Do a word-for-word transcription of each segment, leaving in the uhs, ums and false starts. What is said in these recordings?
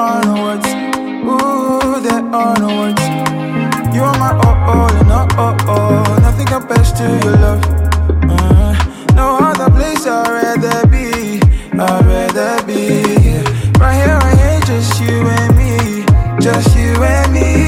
are no words. Ooh, there are no words. You are my oh oh and oh oh oh. Nothing compares to your love. Uh, no other place I'd rather be. I'd rather be. Yeah. Right here, right here, just you and me. Just you and me.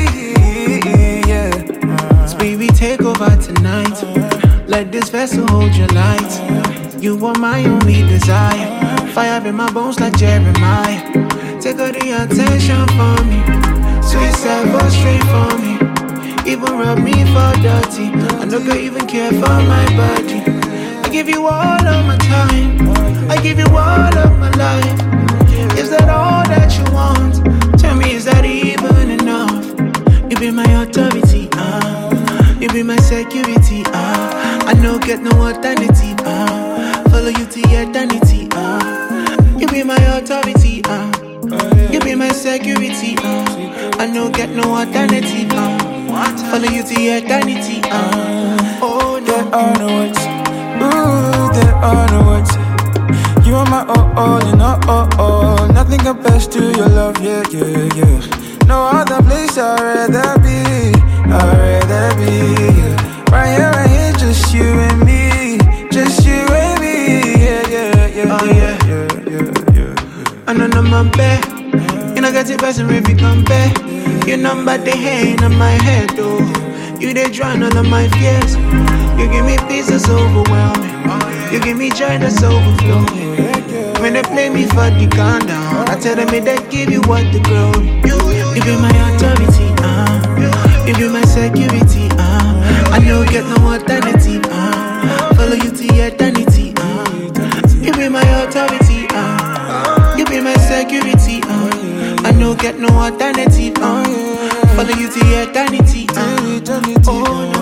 Yeah. Uh, so baby, take over tonight. Let this vessel hold your light. You are my only desire. Fire in my bones like Jeremiah. Take all the attention from me. Sweet seven straight for me. Even rub me for dirty. I no go even care for my body. I give you all of my time. I give you all of my life. Is that all that you want? Tell me, is that even enough? You be my authority, ah. Uh. You be my security, ah. Uh. I no get no alternative, ah. Uh. Follow you to eternity, ah. Uh. You be my authority, ah. Uh. You be my security, ah. Uh. I no get no alternative, ah. Uh. Follow you to eternity, ah. Uh. Oh no. There are no words. Ooh, there are no words. You are my oh oh and oh oh oh. Nothing compares to your love, yeah, yeah, yeah. No other place I'd rather be. I'd rather be, yeah. Right here, right here, just you and me. Just you and me, yeah, yeah, yeah, oh, yeah, yeah, yeah, yeah, yeah, yeah. I know no man bad. You know got the person if you compare. Your number they hang on my head, though. You they drown all of my fears. You give me peace that's overwhelming. You give me joy that's overflowing. When they play me for the countdown, I tell them they give you what the grow. You, you, you be my authority, ah. Uh. You be my security, ah. Uh. I no get no alternative, ah. Uh. Follow you to eternity, ah. Uh. You be my authority, ah. Uh. You be my security, ah. Uh. I no get no alternative, ah. Uh. Follow you to eternity, ah. Uh. Oh no.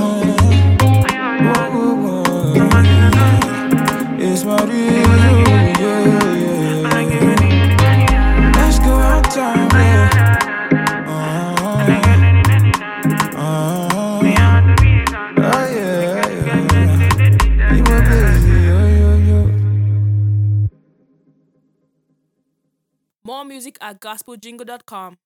It's my real, yeah, yeah. Let's go out time, yeah. Uh-huh. Uh-huh. Oh, yeah, yeah. You were busy, yo, yo, yo. More music at gospel jingle dot com.